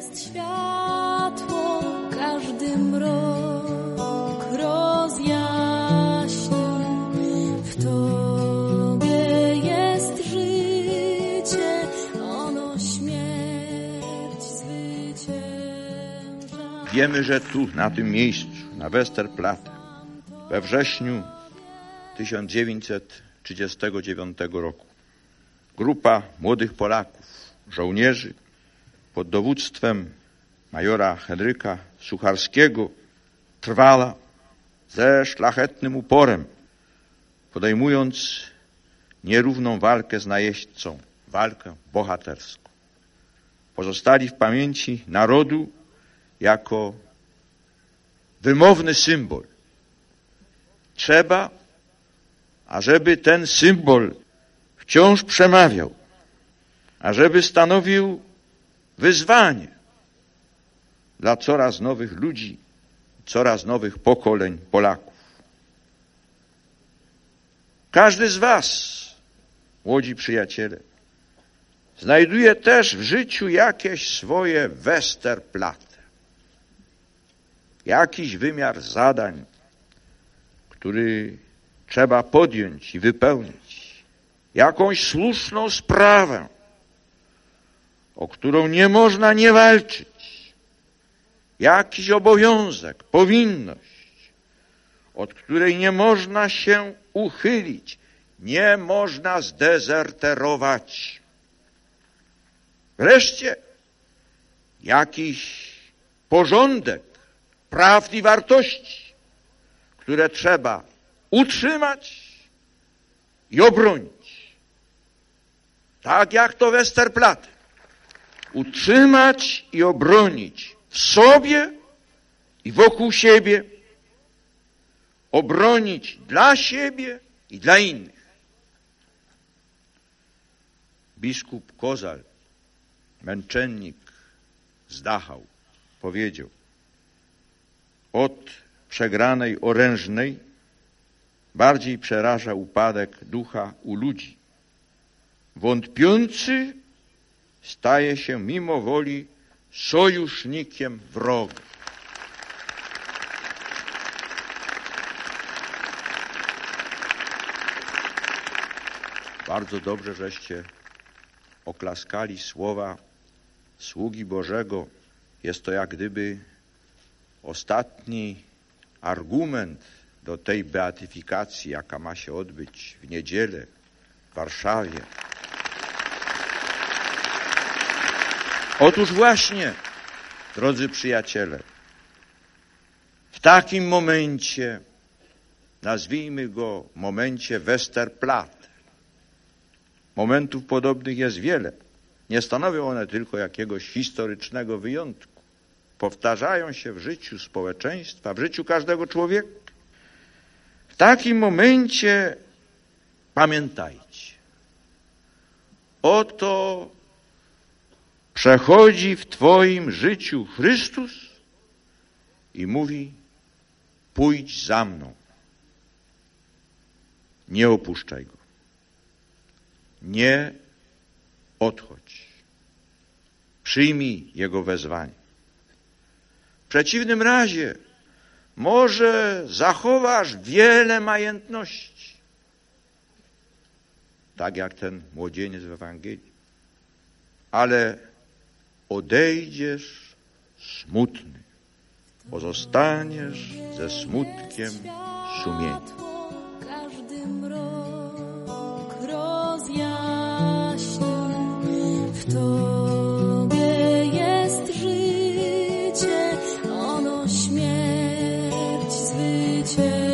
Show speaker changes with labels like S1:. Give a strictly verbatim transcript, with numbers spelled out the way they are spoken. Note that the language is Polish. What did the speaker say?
S1: jest światło, każdy mrok rozjaśni. W Tobie jest życie, ono śmierć zwycięża.
S2: Wiemy, że tu, na tym miejscu, na Westerplatte, we wrześniu tysiąc dziewięćset trzydziestego dziewiątego roku grupa młodych Polaków, żołnierzy pod dowództwem majora Henryka Sucharskiego trwała ze szlachetnym uporem, podejmując nierówną walkę z najeźdźcą, walkę bohaterską. Pozostali w pamięci narodu jako wymowny symbol. Trzeba, ażeby ten symbol wciąż przemawiał, ażeby stanowił wyzwanie dla coraz nowych ludzi, coraz nowych pokoleń Polaków. Każdy z was, młodzi przyjaciele, znajduje też w życiu jakieś swoje Westerplatte, jakiś wymiar zadań, który trzeba podjąć i wypełnić, jakąś słuszną sprawę, o którą nie można nie walczyć, jakiś obowiązek, powinność, od której nie można się uchylić, nie można zdezerterować. Wreszcie jakiś porządek prawd i wartości, które trzeba utrzymać i obronić. Tak jak to Westerplatte. Utrzymać i obronić w sobie i wokół siebie. Obronić dla siebie i dla innych. Biskup Kozal, męczennik z Dachau, powiedział: od przegranej orężnej bardziej przeraża upadek ducha u ludzi. Wątpiący staje się mimo woli sojusznikiem wroga. Bardzo dobrze, żeście oklaskali słowa sługi Bożego. Jest to jak gdyby ostatni argument do tej beatyfikacji, jaka ma się odbyć w niedzielę w Warszawie. Otóż właśnie, drodzy przyjaciele, w takim momencie, nazwijmy go momencie Westerplatte, momentów podobnych jest wiele. Nie stanowią one tylko jakiegoś historycznego wyjątku. Powtarzają się w życiu społeczeństwa, w życiu każdego człowieka. W takim momencie pamiętajcie, oto przechodzi w twoim życiu Chrystus i mówi: pójdź za mną. Nie opuszczaj go. Nie odchodź. Przyjmij jego wezwanie. W przeciwnym razie może zachowasz wiele majętności, tak jak ten młodzieniec w Ewangelii, ale odejdziesz smutny, pozostaniesz ze smutkiem sumienia.
S1: Każdy mrok rozjaśni. W Tobie jest życie, ono śmierć zwycięży.